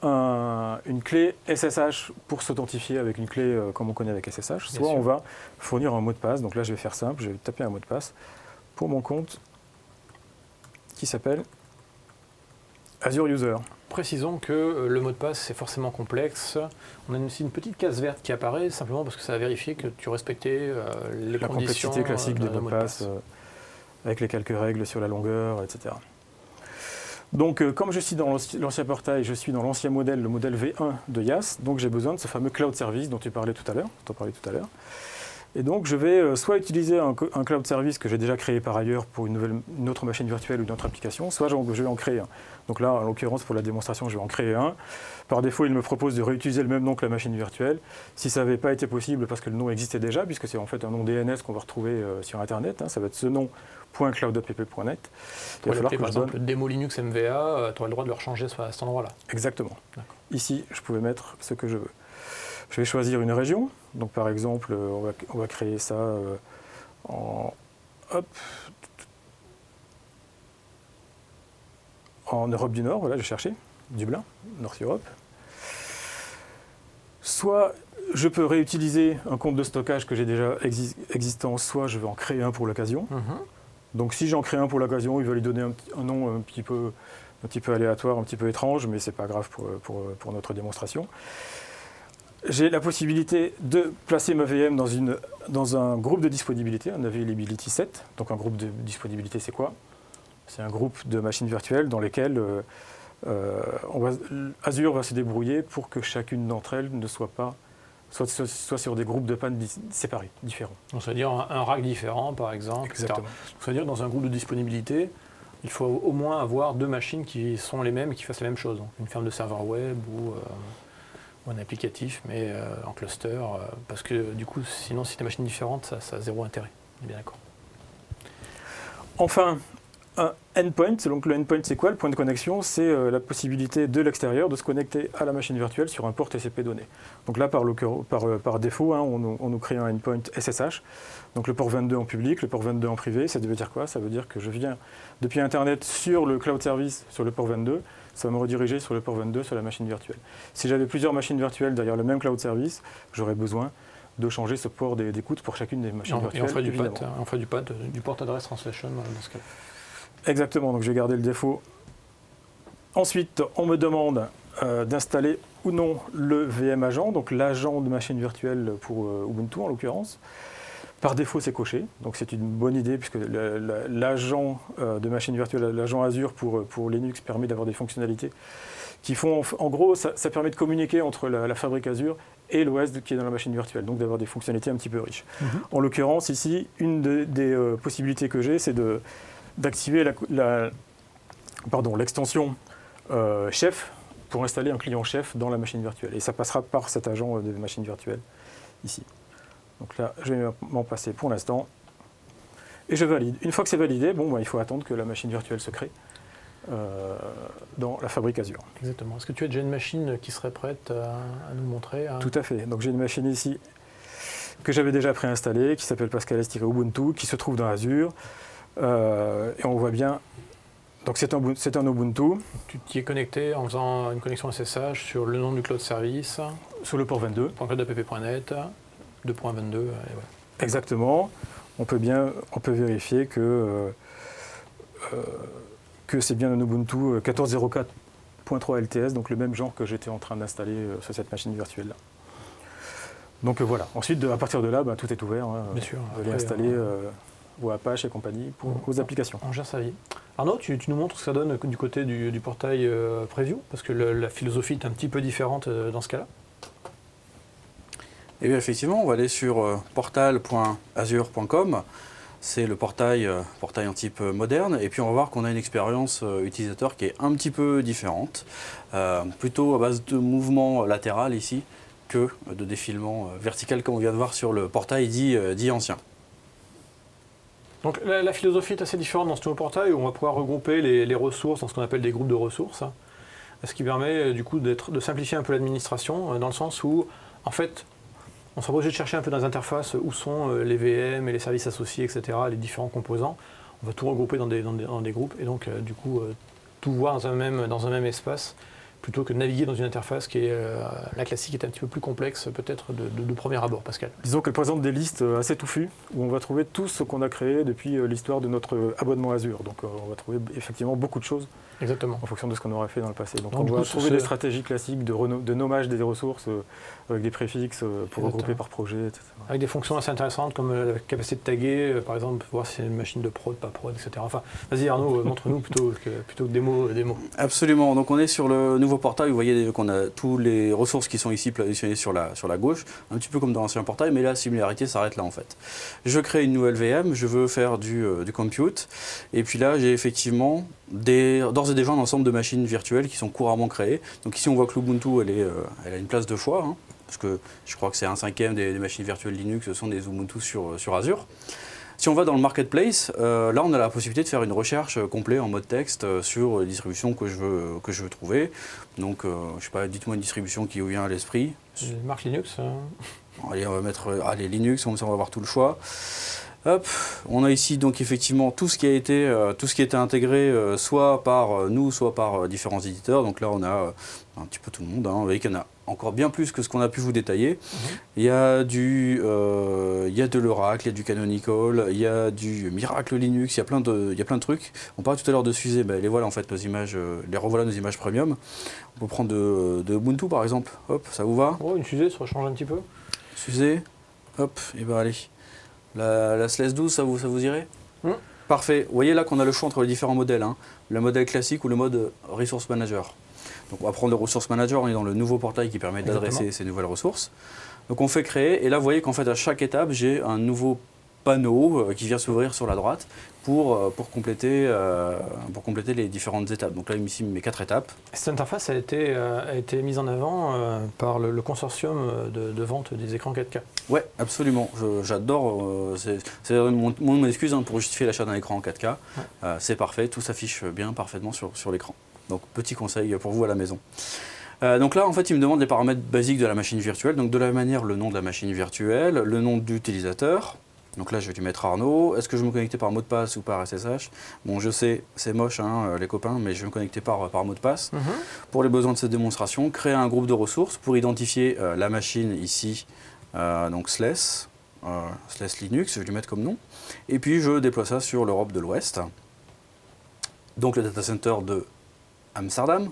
un, une clé S S H pour s'authentifier avec une clé euh, comme on connaît avec S S H, soit on va fournir un mot de passe. Donc là, je vais faire simple, je vais taper un mot de passe pour mon compte qui s'appelle Azure User. Précisons que le mot de passe, c'est forcément complexe. On a aussi une petite case verte qui apparaît, simplement parce que ça va vérifier que tu respectais euh, les la conditions. La complexité classique des mots de passe, passe. Euh, avec les quelques règles sur la longueur, et cetera. Donc, euh, comme je suis dans l'ancien portail, je suis dans l'ancien modèle, le modèle V un de Yas, donc j'ai besoin de ce fameux cloud service dont tu parlais tout à l'heure, dont on parlait tout à l'heure. Et donc, je vais euh, soit utiliser un, un cloud service que j'ai déjà créé par ailleurs pour une, nouvelle, une autre machine virtuelle ou une autre application, soit je vais en créer un. Donc là, en l'occurrence, pour la démonstration, je vais en créer un. Par défaut, il me propose de réutiliser le même nom que la machine virtuelle. Si ça n'avait pas été possible, parce que le nom existait déjà, puisque c'est en fait un nom D N S qu'on va retrouver euh, sur Internet, hein, ça va être ce nom .cloudapp point net. Pour l'appeler par exemple donne... démo Linux M V A, euh, tu auras le droit de le rechanger à cet endroit-là. Exactement. Ici, je pouvais mettre ce que je veux. Je vais choisir une région. Donc par exemple, on va, on va créer ça euh, en, hop, en Europe du Nord. Voilà, je cherchais Dublin, North Europe. Soit je peux réutiliser un compte de stockage que j'ai déjà exi existant, soit je vais en créer un pour l'occasion. Mm-hmm. Donc si j'en crée un pour l'occasion, il va lui donner un, un nom un petit peu, un petit peu aléatoire, un petit peu étrange, mais c'est pas grave pour, pour, pour notre démonstration. J'ai la possibilité de placer ma V M dans, une, dans un groupe de disponibilité, un Availability Set. Donc un groupe de disponibilité, c'est quoi? C'est un groupe de machines virtuelles dans lesquelles euh, euh, on va, Azure va se débrouiller pour que chacune d'entre elles ne soit pas soit, soit, soit sur des groupes de panne séparés, différents. Donc ça veut dire un, un rack différent, par exemple. Exactement. Donc ça veut dire que dans un groupe de disponibilité, il faut au moins avoir deux machines qui sont les mêmes et qui fassent la même chose. Donc une ferme de serveur web ou... Euh, un applicatif, mais euh, en cluster, euh, parce que du coup, sinon, si tu as des machines différentes, ça, ça a zéro intérêt. On est bien d'accord. Enfin, un endpoint, donc le endpoint, c'est quoi? Le point de connexion, c'est euh, la possibilité de l'extérieur de se connecter à la machine virtuelle sur un port T C P donné. Donc là, par, le, par, par défaut, hein, on, on nous crée un endpoint S S H, donc le port vingt-deux en public, le port vingt-deux en privé. Ça veut dire quoi? Ça veut dire que je viens depuis Internet sur le cloud service, sur le port vingt-deux, ça va me rediriger sur le port vingt-deux sur la machine virtuelle. Si j'avais plusieurs machines virtuelles derrière le même cloud service, j'aurais besoin de changer ce port d'écoute pour chacune des machines et on, virtuelles. Et on ferait du P A T, on ferait du P A T, du port adresse translation dans ce cas. Exactement, donc je vais garder le défaut. Ensuite, on me demande euh, d'installer ou non le V M agent, donc l'agent de machine virtuelle pour euh, Ubuntu en l'occurrence. Par défaut, c'est coché, donc c'est une bonne idée puisque l'agent de machine virtuelle, l'agent Azure pour, pour Linux permet d'avoir des fonctionnalités qui font, en gros, ça, ça permet de communiquer entre la, la fabrique Azure et l'O S qui est dans la machine virtuelle, donc d'avoir des fonctionnalités un petit peu riches. Mm-hmm. En l'occurrence, ici, une de, des euh, possibilités que j'ai, c'est de, d'activer la, la, pardon, l'extension euh, chef pour installer un client chef dans la machine virtuelle. Et ça passera par cet agent de machine virtuelle ici. Donc là, je vais m'en passer pour l'instant. Et je valide. Une fois que c'est validé, bon, bah, il faut attendre que la machine virtuelle se crée euh, dans la fabrique Azure. Exactement. Est-ce que tu as déjà une machine qui serait prête à, à nous montrer à... Tout à fait. Donc j'ai une machine ici que j'avais déjà préinstallée, qui s'appelle Pascal-Ubuntu, qui se trouve dans Azure. Euh, et on voit bien, donc c'est un, c'est un Ubuntu. Tu t'y es connecté en faisant une connexion S S H sur le nom du cloud service. Sur le port vingt-deux. .cloudapp.net, deux point vingt-deux. Ouais. Exactement. On peut bien, on peut vérifier que, euh, euh, que c'est bien un Ubuntu quatorze zéro quatre point trois L T S, donc le même genre que j'étais en train d'installer euh, sur cette machine virtuelle-là. Donc euh, voilà. Ensuite, de, à partir de là, bah, tout est ouvert. Hein. Bien sûr. Vous allez installer euh, vos Apache et compagnie pour on, vos applications. On gère sa vie. Arnaud, tu, tu nous montres ce que ça donne du côté du, du portail euh, Preview, parce que le, la philosophie est un petit peu différente euh, dans ce cas-là. Et bien effectivement, on va aller sur euh, portal point azure point com. C'est le portail, euh, portail en type euh, moderne. Et puis on va voir qu'on a une expérience euh, utilisateur qui est un petit peu différente. Euh, plutôt à base de mouvement latéral ici que de défilement euh, vertical comme on vient de voir sur le portail dit, euh, dit ancien. Donc la, la philosophie est assez différente dans ce nouveau portail où on va pouvoir regrouper les, les ressources dans ce qu'on appelle des groupes de ressources. Hein, ce qui permet du coup d'être, de simplifier un peu l'administration euh, dans le sens où en fait on sera obligé de chercher un peu dans les interfaces où sont les V M et les services associés, et cetera, les différents composants. On va tout regrouper dans des, dans des, dans des groupes et donc euh, du coup euh, tout voir dans un, même, dans un même espace plutôt que de naviguer dans une interface qui est euh, la classique est un petit peu plus complexe peut-être de, de, de premier abord, Pascal. Disons qu'elle présente des listes assez touffues où on va trouver tout ce qu'on a créé depuis l'histoire de notre abonnement Azure. Donc euh, on va trouver effectivement beaucoup de choses. Exactement. En fonction de ce qu'on aurait fait dans le passé. Donc, Donc on va coup, trouver ce... des stratégies classiques de, reno- de nommage des ressources euh, avec des préfixes euh, pour Exactement. regrouper par projet, et cetera. Avec des fonctions assez intéressantes comme la capacité de taguer, euh, par exemple, voir si c'est une machine de prod, pas prod, et cetera. Enfin, vas-y Arnaud, euh, montre-nous plutôt que, plutôt que des mots, des mots. Absolument. Donc on est sur le nouveau portail. Vous voyez qu'on a toutes les ressources qui sont ici positionnées sur la, sur la gauche, un petit peu comme dans l'ancien portail, mais la similarité s'arrête là en fait. Je crée une nouvelle V M, je veux faire du, euh, du compute, et puis là j'ai effectivement des, d'ores et déjà un ensemble de machines virtuelles qui sont couramment créées. Donc ici on voit que l'Ubuntu elle, est, euh, elle a une place de choix, hein, parce que je crois que c'est un cinquième des, des machines virtuelles Linux, ce sont des Ubuntu sur, sur Azure. Si on va dans le marketplace, euh, là on a la possibilité de faire une recherche complète en mode texte euh, sur les distributions que je veux, que je veux trouver. Donc euh, je sais pas, dites-moi une distribution qui vous vient à l'esprit. Marque Linux. Hein. Allez, on va mettre allez, Linux, comme ça on va avoir tout le choix. Hop, on a ici donc effectivement tout ce qui a été, euh, tout ce qui a été intégré euh, soit par euh, nous, soit par euh, différents éditeurs. Donc là on a euh, un petit peu tout le monde. Hein. Vous voyez qu'il y en a encore bien plus que ce qu'on a pu vous détailler. Mm-hmm. Il y a du, euh, il y a de l'Oracle, il y a du Canonical, il y a du Miracle Linux, il y a plein de, il y a plein de trucs. On parlait tout à l'heure de SUSE, ben, les voilà en fait nos images, euh, les revoilà nos images premium. On peut prendre de, de Ubuntu par exemple. Hop, ça vous va? Oh, une SUSE, ça change un petit peu. SUSE, hop, et ben allez. La, la S L S douze, ça vous, ça vous irait? mmh. Parfait. Vous voyez là qu'on a le choix entre les différents modèles. Hein. Le modèle classique ou le mode Resource Manager. Donc on va prendre le Resource Manager, on est dans le nouveau portail qui permet d'adresser Exactement. ces nouvelles ressources. Donc on fait créer, et là vous voyez qu'en fait à chaque étape, j'ai un nouveau panneau euh, qui vient s'ouvrir sur la droite pour, euh, pour, compléter, euh, pour compléter les différentes étapes. Donc là ici mes quatre étapes. Cette interface a été, euh, a été mise en avant euh, par le, le consortium de, de vente des écrans quatre K. Ouais, absolument. Je, j'adore. Euh, c'est, c'est mon, mon excuse hein, pour justifier l'achat d'un écran en quatre K. Ouais. Euh, c'est parfait, tout s'affiche bien parfaitement sur, sur l'écran. Donc petit conseil pour vous à la maison. Euh, donc là, en fait, il me demande les paramètres basiques de la machine virtuelle. Donc de la même manière, le nom de la machine virtuelle, le nom d'utilisateur. Donc là, je vais lui mettre Arnaud. Est-ce que je vais me connecter par mot de passe ou par S S H? Bon, je sais, c'est moche, hein, les copains, mais je vais me connecter par, par mot de passe. Mm-hmm. Pour les besoins de cette démonstration, créer un groupe de ressources pour identifier euh, la machine ici, euh, donc S L E S, euh, S L E S Linux, je vais lui mettre comme nom. Et puis, je déploie ça sur l'Europe de l'Ouest. Donc le data center de Amsterdam.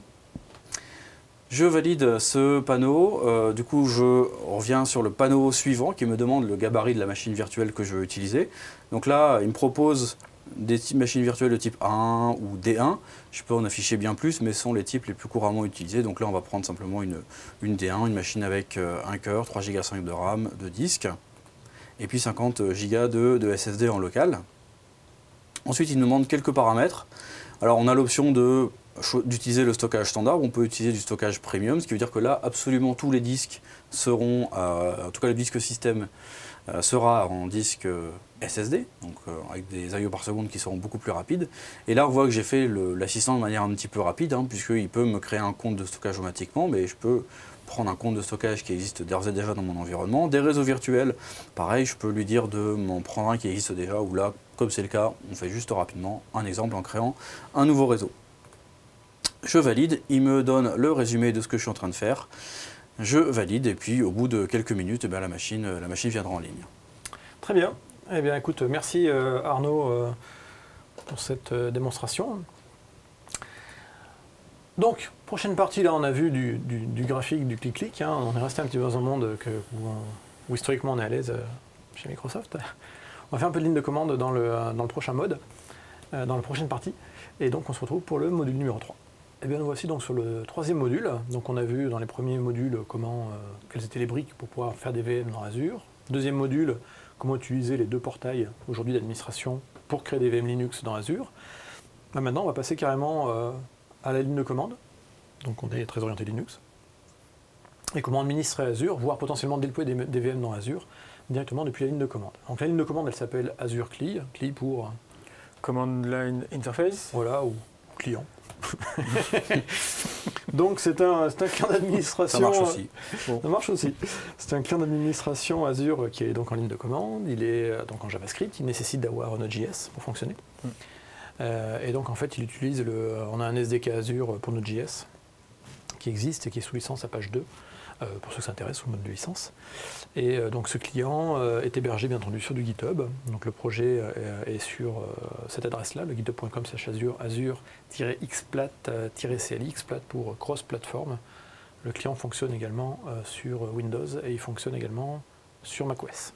Je valide ce panneau, euh, du coup je reviens sur le panneau suivant qui me demande le gabarit de la machine virtuelle que je veux utiliser. Donc là, il me propose des types machines virtuelles de type A un ou D un. Je peux en afficher bien plus, mais ce sont les types les plus couramment utilisés. Donc là, on va prendre simplement une, une D un, une machine avec euh, un cœur, trois giga cinq de RAM, de disque, et puis cinquante giga de, de S S D en local. Ensuite, il nous demande quelques paramètres. Alors, on a l'option de d'utiliser le stockage standard, on peut utiliser du stockage premium, ce qui veut dire que là, absolument tous les disques seront, euh, en tout cas le disque système, euh, sera en disque euh, S S D, donc euh, avec des I O par seconde qui seront beaucoup plus rapides. Et là, on voit que j'ai fait l'assistant de manière un petit peu rapide, hein, puisqu'il peut me créer un compte de stockage automatiquement, mais je peux prendre un compte de stockage qui existe d'ores et déjà dans mon environnement. Des réseaux virtuels, pareil, je peux lui dire de m'en prendre un qui existe déjà, ou là, comme c'est le cas, on fait juste rapidement un exemple en créant un nouveau réseau. Je valide, il me donne le résumé de ce que je suis en train de faire. Je valide et puis au bout de quelques minutes, eh bien, la, machine, la machine viendra en ligne. Très bien. Eh bien écoute, merci euh, Arnaud euh, pour cette euh, démonstration. Donc, prochaine partie, là on a vu du, du, du graphique, du clic-clic. Hein. On est resté un petit peu dans un monde que, où, on, où historiquement on est à l'aise euh, chez Microsoft. On va faire un peu de ligne de commande dans le, dans le prochain mode, euh, dans la prochaine partie. Et donc on se retrouve pour le module numéro trois. Eh bien, nous voici donc sur le troisième module. Donc, on a vu dans les premiers modules comment, euh, quelles étaient les briques pour pouvoir faire des V M dans Azure. Deuxième module, comment utiliser les deux portails aujourd'hui d'administration pour créer des V M Linux dans Azure. Là, maintenant, on va passer carrément euh, à la ligne de commande. Donc, on est très orienté Linux. Et comment administrer Azure, voire potentiellement déployer des, des V M dans Azure directement depuis la ligne de commande. Donc, la ligne de commande, elle s'appelle Azure C L I. C L I pour Command Line Interface. Voilà, ou client. Donc c'est un, un client d'administration. Ça marche aussi. Bon. Ça marche aussi. C'est un client d'administration Azure qui est donc en ligne de commande. Il est donc en JavaScript. Il nécessite d'avoir Node.js pour fonctionner. Mm. Euh, et donc en fait, il utilise le. On a un S D K Azure pour Node.js qui existe et qui est sous licence Apache deux. Euh, pour ceux que ça intéresse, sous le mode de licence. Et euh, donc ce client euh, est hébergé bien entendu sur du GitHub. Donc le projet euh, est sur euh, cette adresse-là, le github point com slash azure, azure-xplat-cli, xplat pour cross-platform. Le client fonctionne également euh, sur Windows et il fonctionne également sur macOS.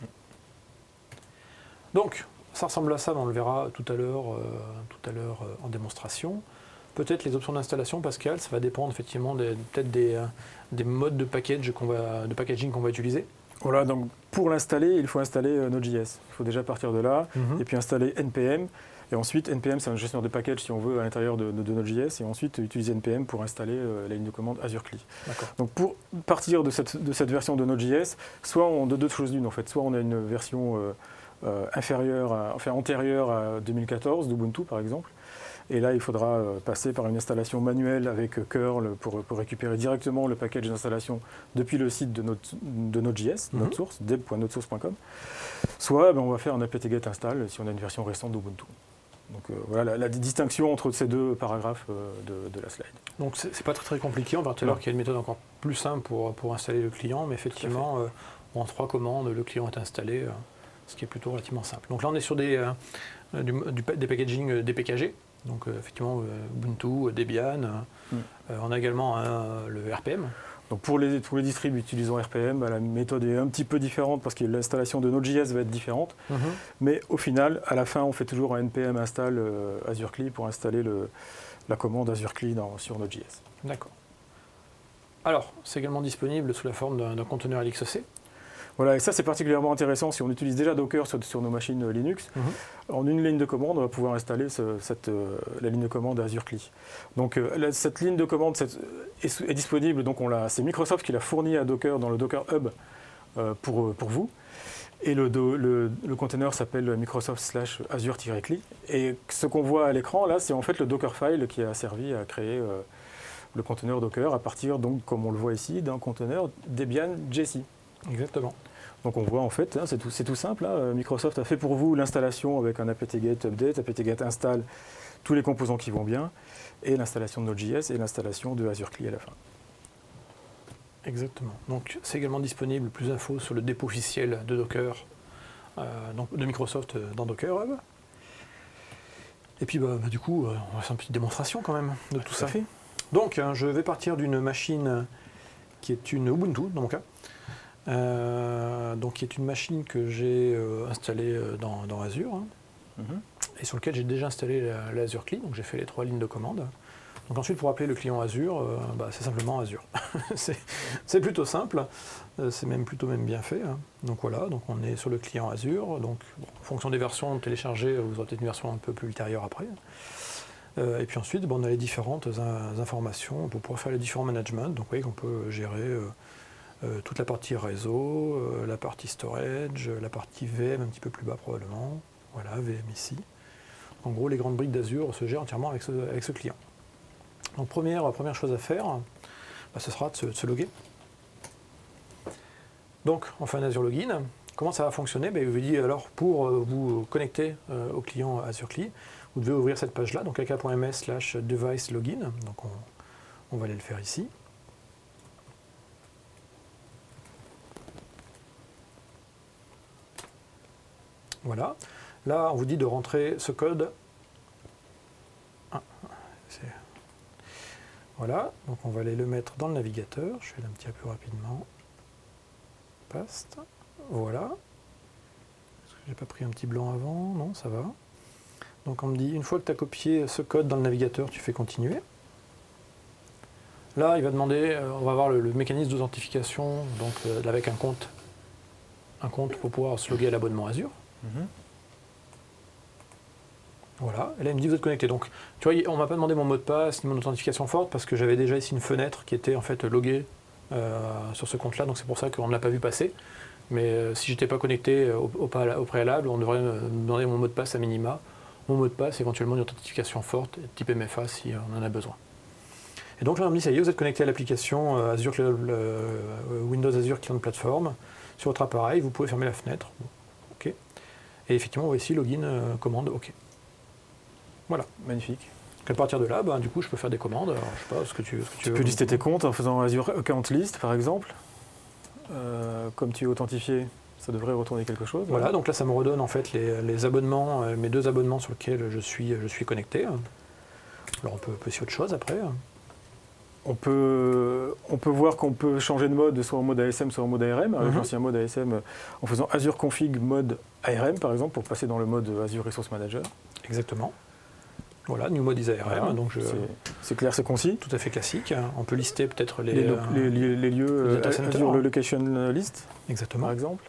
Donc ça ressemble à ça, mais on le verra tout à l'heure euh, tout à l'heure euh, en démonstration. Peut-être les options d'installation, Pascal, ça va dépendre effectivement des, peut-être des, euh, des modes de, package qu'on va, de packaging qu'on va utiliser. Voilà, donc pour l'installer, il faut installer euh, Node.js. Il faut déjà partir de là, mm-hmm. et puis installer N P M. Et ensuite, N P M, c'est un gestionnaire de package, si on veut, à l'intérieur de, de, de Node.js. Et ensuite, utiliser N P M pour installer euh, la ligne de commande Azure C L I. Donc pour partir de cette, de cette version de Node.js, soit on a deux choses d'une, en fait. Soit on a une version euh, euh, inférieure, à, enfin antérieure à deux mille quatorze, d'Ubuntu par exemple. Et là, il faudra passer par une installation manuelle avec curl pour, pour récupérer directement le package d'installation depuis le site de, Node, de Node.js, mm-hmm. Node source, dev point node source point com. Soit ben, on va faire un apt-get install si on a une version récente d'Ubuntu. Donc euh, voilà la, la distinction entre ces deux paragraphes euh, de, de la slide. Donc c'est, c'est pas très, très compliqué. On verra tout à l'heure qu'il y a une méthode encore plus simple pour, pour installer le client. Mais effectivement, euh, en trois commandes, le client est installé, euh, ce qui est plutôt relativement simple. Donc là, on est sur des, euh, du, du, des packaging euh, D P K G. Donc euh, effectivement Ubuntu, Debian, mm. euh, on a également un, le R P M. Donc pour les, pour les distribs utilisant R P M, bah, la méthode est un petit peu différente parce que l'installation de Node.js va être différente. Mm-hmm. Mais au final, à la fin, on fait toujours un N P M install euh, Azure C L I pour installer le, la commande Azure C L I dans, sur Node.js. D'accord. Alors, c'est également disponible sous la forme d'un, d'un conteneur L X C. Voilà, et ça c'est particulièrement intéressant si on utilise déjà Docker sur, sur nos machines Linux. Mm-hmm. En une ligne de commande, on va pouvoir installer ce, cette, euh, la ligne de commande Azure C L I. Donc euh, la, cette ligne de commande cette, est, est disponible, donc on l'a, c'est Microsoft qui l'a fournie à Docker dans le Docker Hub euh, pour, pour vous. Et le, do, le, le container s'appelle Microsoft slash Azure-C L I. Et ce qu'on voit à l'écran là, c'est en fait le Dockerfile qui a servi à créer euh, le conteneur Docker à partir, donc, comme on le voit ici, d'un conteneur Debian J C. Exactement. Donc on voit en fait, hein, c'est, tout, c'est tout simple, hein, Microsoft a fait pour vous l'installation avec un apt-get update, apt-get install, tous les composants qui vont bien, et l'installation de Node.js et l'installation de Azure C L I à la fin. Exactement. Donc c'est également disponible, plus d'infos sur le dépôt officiel de Docker, euh, donc de Microsoft dans Docker Hub. Et puis bah, bah, du coup, euh, on va faire une petite démonstration quand même de tout, tout ça. Fait. Donc hein, je vais partir d'une machine qui est une Ubuntu dans mon cas. Euh, donc qui est une machine que j'ai euh, installée dans, dans Azure. Hein. Mm-hmm. et sur lequel j'ai déjà installé la, la Azure C L I, donc j'ai fait les trois lignes de commande. Donc ensuite, pour appeler le client Azure, euh, bah, c'est simplement Azure. c'est, c'est plutôt simple, euh, c'est même plutôt même bien fait. Hein. Donc voilà, donc on est sur le client Azure. Donc bon, en fonction des versions téléchargées, vous aurez peut-être une version un peu plus ultérieure après. Euh, et puis ensuite, bon, on a les différentes in- informations pour pouvoir faire les différents managements. Donc vous voyez qu'on peut gérer euh, euh, toute la partie réseau, euh, la partie storage, la partie V M un petit peu plus bas probablement. Voilà, V M ici. En gros, les grandes briques d'Azure se gèrent entièrement avec ce, avec ce client. Donc première, première chose à faire, bah, ce sera de se, de se loguer. Donc on fait un Azure Login. Comment ça va fonctionner? bah, Je vous dis alors pour euh, vous connecter euh, au client Azure C L I, vous devez ouvrir cette page-là, donc aka.ms slash device login. Donc on, on va aller le faire ici. Voilà. Là, on vous dit de rentrer ce code. Ah, c'est... Voilà, donc on va aller le mettre dans le navigateur. Je fais un petit peu plus rapidement. Paste. Voilà. Est-ce que j'ai pas pris un petit blanc avant? Non, ça va. Donc on me dit, une fois que tu as copié ce code dans le navigateur, tu fais continuer. Là, il va demander, euh, on va voir le, le mécanisme d'authentification, donc euh, avec un compte, un compte pour pouvoir se loguer à l'abonnement Azure. Mm-hmm. Voilà, et là il me dit vous êtes connecté. Donc, tu vois, on ne m'a pas demandé mon mot de passe ni mon authentification forte parce que j'avais déjà ici une fenêtre qui était en fait loguée euh, sur ce compte-là, donc c'est pour ça qu'on ne l'a pas vu passer. Mais euh, si je n'étais pas connecté au, au, au préalable, on devrait me demander mon mot de passe à minima, mon mot de passe, éventuellement une authentification forte, type M F A si on en a besoin. Et donc là on me dit ça y est, vous êtes connecté à l'application euh, Azure, euh, Windows Azure Client Platform sur votre appareil, vous pouvez fermer la fenêtre. Bon, ok. Et effectivement, on voit ici login, euh, commande, ok. Voilà. Magnifique. Donc à partir de là, bah, du coup, je peux faire des commandes. Alors, je sais pas ce que tu, ce que tu, tu veux. peux lister tes comptes en faisant Azure Account List, par exemple. Euh, comme tu es authentifié, ça devrait retourner quelque chose. Voilà, ouais. Donc là, ça me redonne en fait les, les abonnements, euh, mes deux abonnements sur lesquels je suis, je suis connecté. Alors on peut, peut essayer autre chose après. On peut, on peut voir qu'on peut changer de mode, soit en mode A S M, soit en mode A R M. Avec mm-hmm. l'ancien mode A S M, en faisant Azure Config mode A R M, par exemple, pour passer dans le mode Azure Resource Manager. Exactement. Voilà, New Mode is A R M. Voilà, donc je... c'est, c'est clair, c'est concis. Tout à fait classique. On peut lister peut-être les, les, lo- les, les, les lieux, les euh, Azure le Location List, exactement. Par exemple.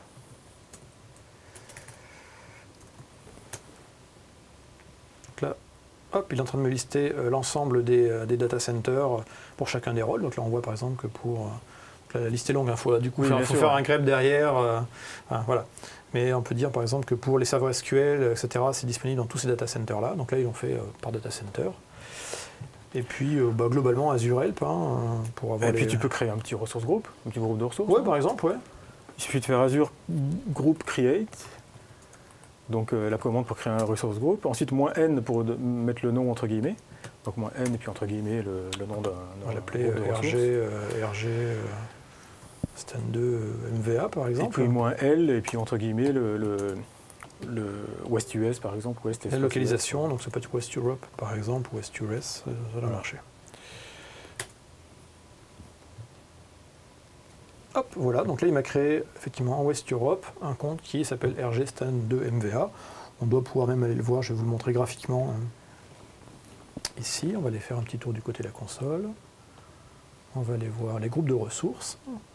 Donc là, hop, il est en train de me lister euh, l'ensemble des, euh, des data centers pour chacun des rôles. Donc là, on voit par exemple que pour... Euh, la liste est longue, il hein, faut du coup oui, faire, faut faire un grep derrière. Euh, hein, voilà. Mais on peut dire par exemple que pour les serveurs S Q L, et cetera, c'est disponible dans tous ces data centers-là. Donc là, ils l'ont fait euh, par data center. Et puis, euh, bah, globalement, Azure Help. Hein, pour avoir et les... puis, tu peux créer un petit ressource group, un petit groupe de ressources. Oui, hein. par exemple, ouais. Il suffit de faire Azure Group Create. Donc euh, la commande pour créer un resource group. Ensuite, moins N pour de, mettre le nom entre guillemets. Donc moins N et puis entre guillemets le, le nom d'un, on va l'appeler euh, R G, euh, R G euh, Stan deux euh, M V A par exemple. Et puis moins L et puis entre guillemets le, le, le West U S par exemple. West la localisation, U S. Donc ça peut être West Europe par exemple, ou West U S, ça doit ouais. marcher. Hop, voilà, donc là il m'a créé effectivement en West Europe un compte qui s'appelle R G Stan deux M V A. On doit pouvoir même aller le voir, je vais vous le montrer graphiquement. Ici, on va aller faire un petit tour du côté de la console. On va aller voir les groupes de ressources.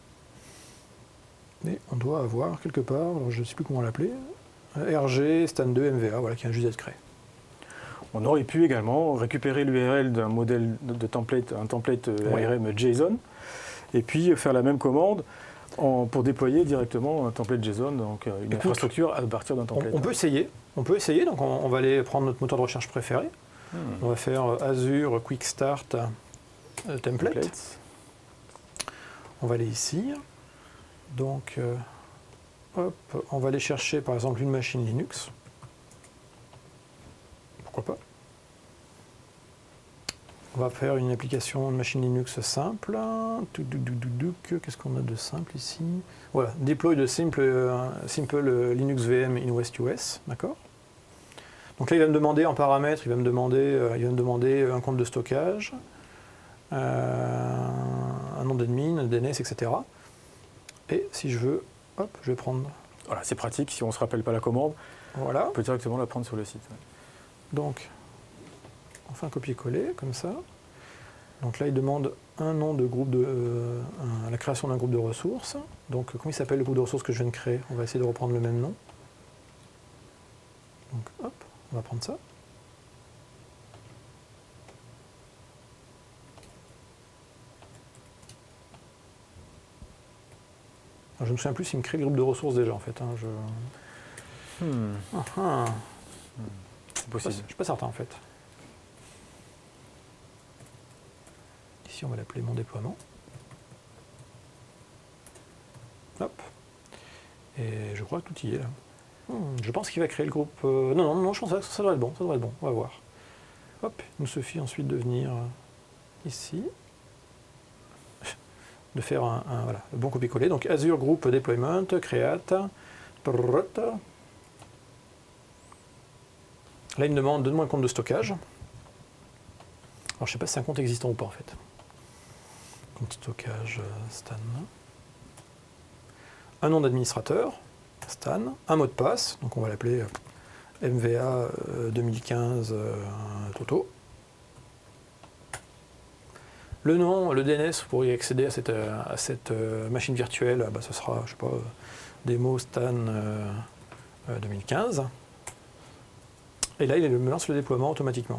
Et on doit avoir quelque part, alors je ne sais plus comment l'appeler, R G Stan deux M V A, voilà, qui vient juste d'être créé. On aurait pu également récupérer l'U R L d'un modèle de template, un template oui. A R M JSON, et puis faire la même commande en, pour déployer directement un template JSON, donc une Écoute, infrastructure à partir d'un template. On, on peut essayer, on peut essayer, donc on, on va aller prendre notre moteur de recherche préféré. Hmm. On va faire Azure Quick Start euh, Template. Templates. On va aller ici. Donc, euh, hop, on va aller chercher par exemple une machine Linux. Pourquoi pas? On va faire une application de machine Linux simple. Qu'est-ce qu'on a de simple ici? Voilà, deploy de simple, uh, simple Linux V M in West U S, d'accord? Donc là, il va me demander en paramètres, il va me demander, euh, il va me demander un compte de stockage, euh, un nom d'admin, un D N S, et cetera. Et si je veux, hop, je vais prendre. Voilà, c'est pratique. Si on ne se rappelle pas la commande, voilà. on peut directement la prendre sur le site. Donc, on fait un copier-coller, comme ça. Donc là, il demande un nom de groupe de... Euh, un, la création d'un groupe de ressources. Donc, comment il s'appelle le groupe de ressources que je viens de créer? On va essayer de reprendre le même nom. Donc, hop, on va prendre ça. Alors, je me souviens plus s'il me crée le groupe de ressources déjà, en fait. Hein, je... Hmm. Ah, ah. C'est possible. Je ne suis pas certain, en fait. Ici, on va l'appeler mon déploiement. Hop. Et je crois que tout y est, là. Hmm, je pense qu'il va créer le groupe... Euh... Non, non, non, je pense que ça doit être bon, ça doit être bon. On va voir. Hop, il nous suffit ensuite de venir ici, de faire un, un voilà, le bon copier-coller. Donc Azure Group Deployment, Create. Prrrt. Là, il me demande, donne-moi un compte de stockage. Alors, je ne sais pas si c'est un compte existant ou pas, en fait. Compte stockage, Stan. Un nom d'administrateur, Stan. Un mot de passe, donc on va l'appeler M V A deux mille quinze euh, Toto. Le nom, le D N S pour y accéder à cette, à cette euh, machine virtuelle, bah, ce sera, je sais pas, euh, démo Stan euh, euh, deux mille quinze. Et là, il me lance le déploiement automatiquement.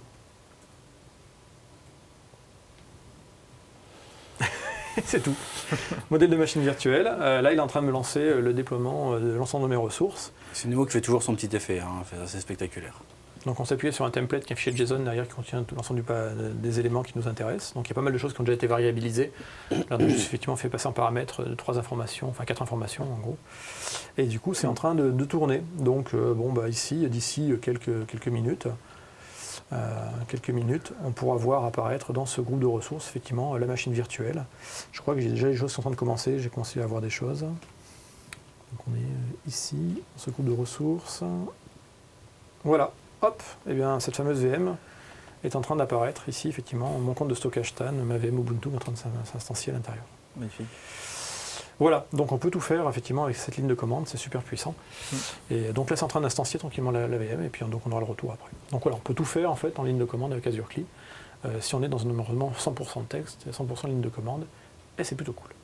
C'est tout. Modèle de machine virtuelle. Euh, là, il est en train de me lancer le déploiement de l'ensemble de mes ressources. C'est une démo qui fait toujours son petit effet, hein, c'est assez spectaculaire. Donc on s'appuyait sur un template qui est un fichier JSON derrière qui contient l'ensemble des éléments qui nous intéressent. Donc il y a pas mal de choses qui ont déjà été variabilisées. Là, on a juste effectivement fait passer en paramètre de trois informations, enfin quatre informations en gros. Et du coup, c'est en train de, de tourner. Donc euh, bon, bah, ici, d'ici quelques, quelques minutes, euh, quelques minutes, on pourra voir apparaître dans ce groupe de ressources effectivement la machine virtuelle. Je crois que j'ai déjà les choses qui sont en train de commencer. J'ai commencé à voir des choses. Donc on est ici, dans ce groupe de ressources. Voilà. Hop, et eh bien cette fameuse V M est en train d'apparaître ici, effectivement, mon compte de stockage Stan, ma V M Ubuntu est en train de s'instancier à l'intérieur. Magnifique. Voilà, donc on peut tout faire effectivement avec cette ligne de commande, c'est super puissant. Mm. Et donc là c'est en train d'instancier tranquillement la, la V M et puis donc on aura le retour après. Donc voilà, on peut tout faire en fait en ligne de commande avec Azure Cli, euh, si on est dans un environnement cent pour cent de texte, cent pour cent ligne de commande, et c'est plutôt cool.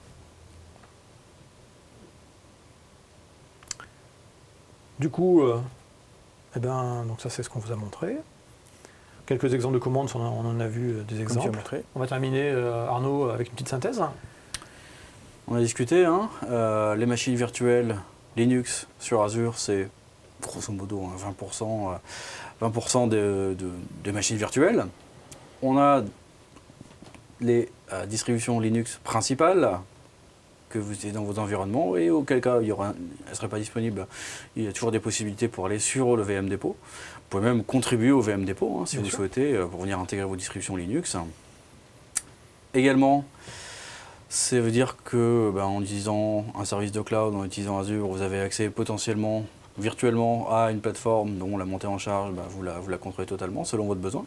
Du coup, euh, eh ben, donc ça c'est ce qu'on vous a montré. Quelques exemples de commandes, on, a, on en a vu des exemples. On va terminer, euh, Arnaud, avec une petite synthèse. On a discuté, hein, euh, les machines virtuelles Linux sur Azure, c'est grosso modo hein, vingt pour cent, euh, vingt pour cent de, de, de machines virtuelles. On a les euh, distributions Linux principales que vous avez dans vos environnements et auquel cas il y aura, elle ne serait pas disponible. Il y a toujours des possibilités pour aller sur le V M Depot. Vous pouvez même contribuer au V M Depot hein, si Bien vous sûr. souhaitez pour venir intégrer vos distributions Linux. Également, ça veut dire que ben, en utilisant un service de cloud, en utilisant Azure, vous avez accès potentiellement, virtuellement à une plateforme dont la montée en charge, ben, vous, la, vous la contrôlez totalement selon votre besoin.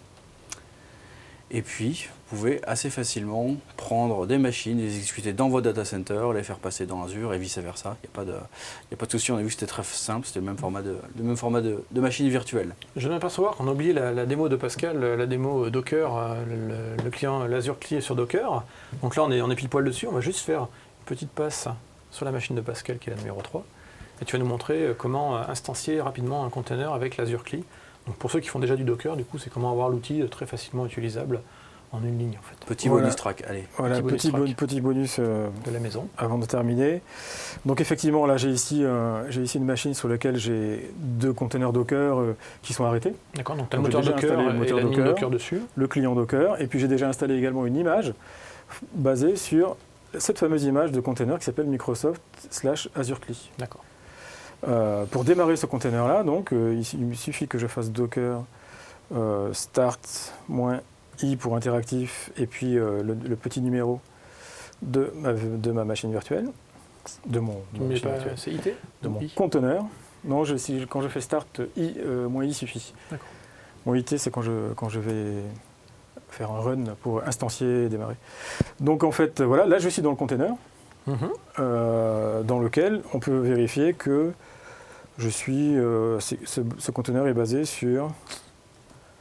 Et puis, vous pouvez assez facilement prendre des machines, les exécuter dans vos data centers, les faire passer dans Azure et vice-versa. Il n'y a pas de, il n'y a pas de souci, on a vu que c'était très simple, c'était le même format de, le même format de, de machine virtuelle. Je viens d'apercevoir qu'on a oublié la, la démo de Pascal, la démo Docker, le, le client, l'Azure Cli est sur Docker. Donc là, on est, on est pile poil dessus, on va juste faire une petite passe sur la machine de Pascal qui est la numéro trois. Et tu vas nous montrer comment instancier rapidement un container avec l'Azure Cli. Donc pour ceux qui font déjà du Docker, du coup, c'est comment avoir l'outil très facilement utilisable en une ligne en fait. Petit voilà. bonus track, allez. Voilà, petit, bonus, petit, bon, petit bonus euh, de la maison. Avant de terminer. Donc effectivement, là j'ai ici, euh, j'ai ici une machine sur laquelle j'ai deux containers Docker euh, qui sont arrêtés. D'accord, donc tu as le moteur Docker le moteur et la Docker, Docker dessus. Le client Docker, et puis j'ai déjà installé également une image basée sur cette fameuse image de container qui s'appelle Microsoft slash Azure Cli. D'accord. Euh, pour démarrer ce container-là, donc, euh, il, il suffit que je fasse docker euh, start -i pour interactif et puis euh, le, le petit numéro de ma, de ma machine virtuelle, de mon, de mon, pas, virtuelle, I T, de mon I. conteneur. Non, je, si, quand je fais start i, euh, moins i suffit. D'accord. Mon I T, c'est quand je, quand je vais faire un run pour instancier et démarrer. Donc en fait, voilà, là je suis dans le container. Mmh. Euh, dans lequel on peut vérifier que je suis, euh, ce, ce conteneur est basé sur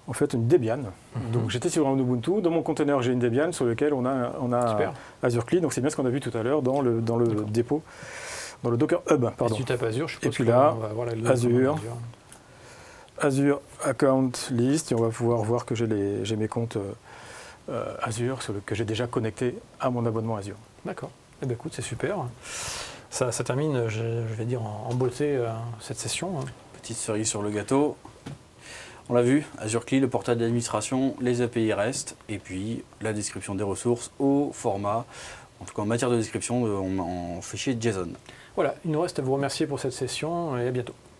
en fait une Debian. Mhm. Donc j'étais sur un Ubuntu, dans mon conteneur j'ai une Debian sur lequel on a, on a Super. Azure Clean, donc c'est bien ce qu'on a vu tout à l'heure dans le, dans le D'accord. dépôt, dans le Docker Hub, Et pardon. si tu tapes Azure, je suppose Et puis qu'on là, va avoir la Azure. Azure. Azure Account List, et on va pouvoir voir que j'ai les- j'ai mes comptes euh, euh, Azure sur le, que j'ai déjà connectés à mon abonnement Azure. D'accord. Eh bien, écoute, c'est super. Ça, ça termine, je, je vais dire, en, en beauté euh, cette session. hein. Petite cerise sur le gâteau. On l'a vu, Azure Cli, le portail d'administration, les A P I restent, et puis la description des ressources au format, en tout cas en matière de description, de- en, en fichier JSON. Voilà, il nous reste à vous remercier pour cette session et à bientôt.